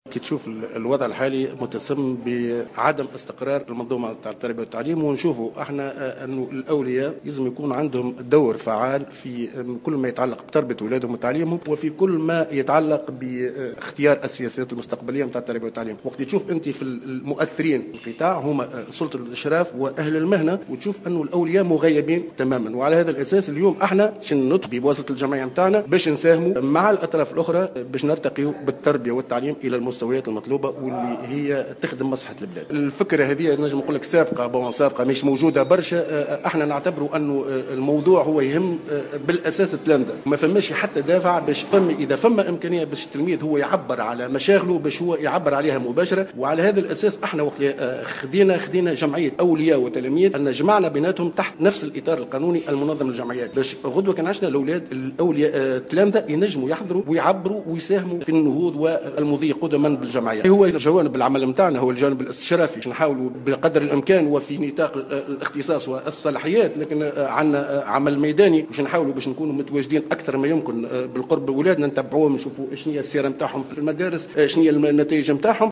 كي تشوف الوضع الحالي متسم بعدم استقرار المنظومه تاع التربيه والتعليم، ونشوفوا احنا انه الاولياء لازم يكون عندهم دور فعال في كل ما يتعلق بتربيه اولادهم وتعليمهم، وفي كل ما يتعلق باختيار السياسات المستقبليه نتاع التربيه والتعليم. وقت تشوف انت في المؤثرين في القطاع هما سلطه الاشراف واهل المهنه، وتشوف انه الاولياء مغيبين تماما. وعلى هذا الاساس اليوم احنا نطبي بواسطه الجمعيه نتاعنا باش نساهموا مع الاطراف الاخرى باش نرتقيوا بالتربيه والتعليم الى المستويات المطلوبه واللي هي تخدم مصلحه البلاد. الفكره هذه نجم نقول لك سابقه مش موجوده برشا. احنا نعتبروا انه الموضوع هو يهم بالاساس التلامذه، ما فماش حتى دافع باش اذا فما امكانيه باش التلميذ هو يعبر على مشاغله باش هو يعبر عليها مباشره. وعلى هذا الاساس احنا وقت خدينا جمعيه اولياء وتلاميذ ان جمعنا بيناتهم تحت نفس الاطار القانوني المنظم للجمعيات، باش غدوه كان عندنا الاولياء التلامذه ينجموا يحضروا ويعبروا ويساهموا في النهوض والمضي قدما بالجمعيه. هو جوانب العمل نتاعنا هو الجانب الاستشرافي، باش نحاولوا بقدر الامكان وفي نطاق الاختصاص والصلاحيات، لكن عندنا عمل ميداني باش نحاولوا باش نكونوا متواجدين اكثر ما يمكن بالقرب باولادنا، نتبعوهم نشوفوا شنو هي السيره نتاعهم في المدارس، شنو هي النتائج نتاعهم.